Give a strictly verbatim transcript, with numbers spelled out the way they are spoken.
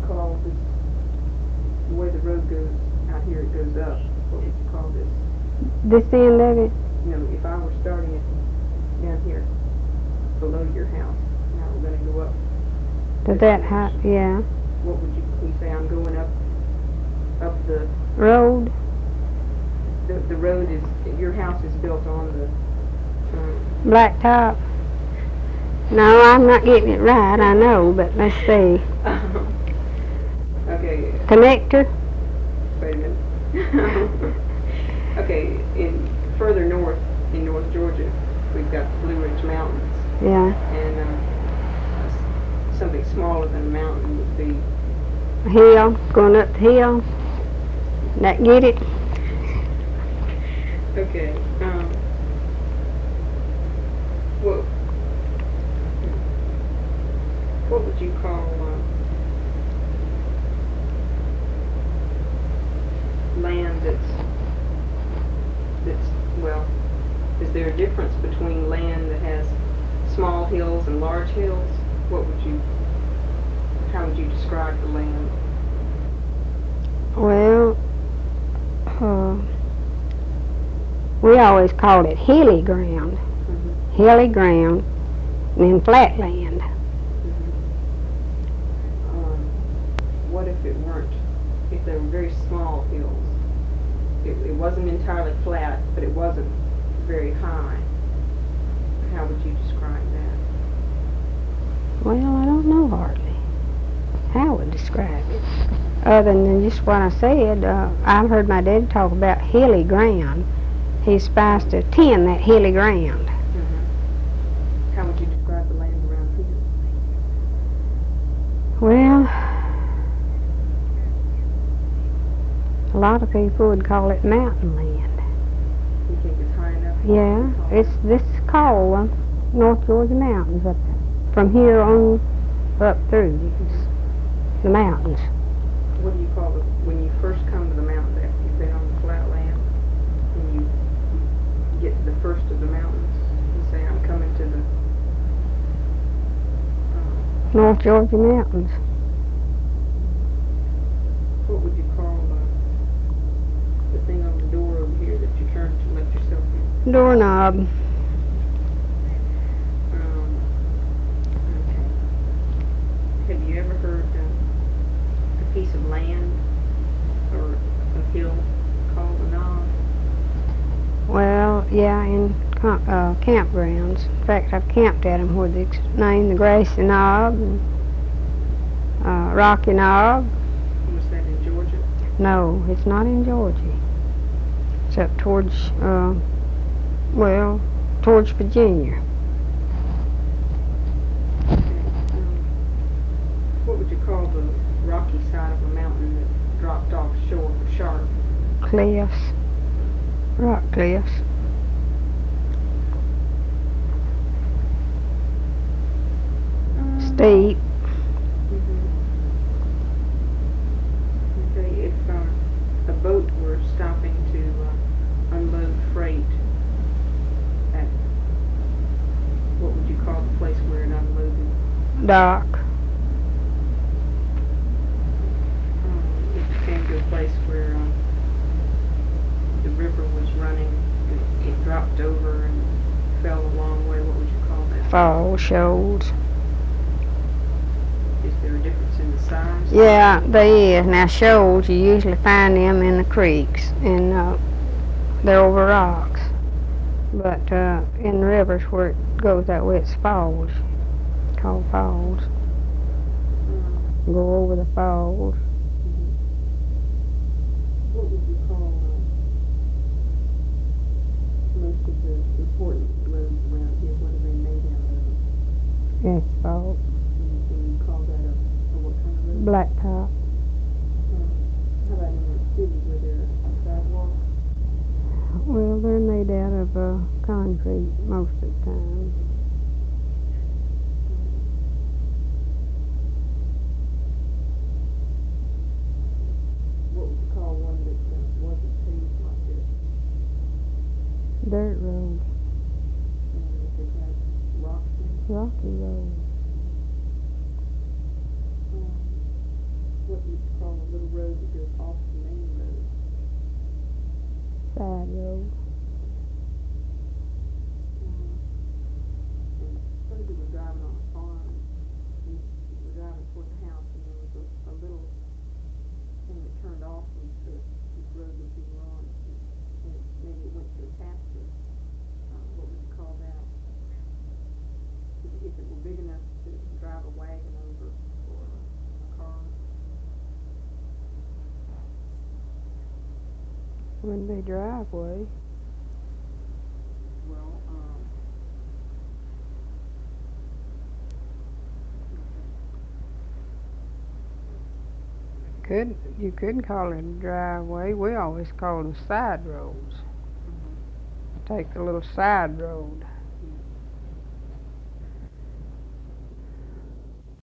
call this, the way the road goes out here, it goes up, what would you call this? This end of it? You know, if I were starting it down here, below your house, now we're gonna go up. To that height, yeah. What would you, you say I'm going up, up the, Road? the, the road is, your house is built on the, um, Blacktop? No, I'm not getting it right, I know, but let's see. okay, Connector? wait a minute. Okay, in further north, in North Georgia, we've got the Blue Ridge Mountains, Yeah. and uh, s- something smaller than a mountain would be, A hill, going up the hill. That get it? okay, um, what, what would you call, uh, land that's, that's, well, is there a difference between land that has small hills and large hills? What would you, how would you describe the land? Well, uh, we always called it hilly ground. Mm-hmm. Hilly ground, and then flat land. Mm-hmm. Um, what if it weren't, if they were very small hills? It, it wasn't entirely flat, but it wasn't very high. How would you describe that? Well, I don't know hardly how I would describe it. Other than just what I said, uh, I've heard my dad talk about hilly ground. He's supposed to tend that hilly ground. Mm-hmm. How would you describe the land around here? Well, a lot of people would call it mountain land. You think it's high enough? Yeah, it's this is called uh, North Georgia mountains up from here on up through it's the mountains. What do you call it when you first come to the mountains after you've been on the flat land? When you, you get to the first of the mountains, you say, I'm coming to the uh, North Georgia mountains. what would you call uh, the thing on the door over here that you turn to let yourself in? Doorknob. Um, okay. Have you ever heard uh, a piece of land or a hill called a knob? Well, yeah, in com- uh, campgrounds. In fact, I've camped at them where they named the Gracie Knob and uh, Rocky Knob. Was that in Georgia? No, it's not in Georgia. It's up towards, uh, well, towards Virginia. Okay. Um, what would you call the rocky side of a mountain that dropped off short or sharp? Cliffs. Rock cliffs. Steep. Mm-hmm. Okay, if uh, a boat were stopping to uh, unload freight at, what would you call the place where it unloaded? Dock. Um, if you came to a place where um, the river was running, it, it dropped over and fell a long way, what would you call that? Fall shoals. Is there a difference in the size? Yeah, they is. Now shoals, you usually find them in the creeks, and uh, they're over rocks. But uh, in rivers where it goes that way, it's falls, called falls. Um, Go over the falls. mhm. What would you call uh, most of the important roads around here? What are they made out of? Asphalt. Can you, can you call that a, a what kind of road? Blacktop. Um, how about in the city where there are sidewalks? Well, they're made out of uh, concrete most of the time. What would you call one that uh, wasn't paved like this? Dirt road. And if it had rocks in it? Rocky road. Um, Wouldn't be driveway. Well, um. Could, you could call it a driveway. We always call them side roads. Mhm. Take the little side road.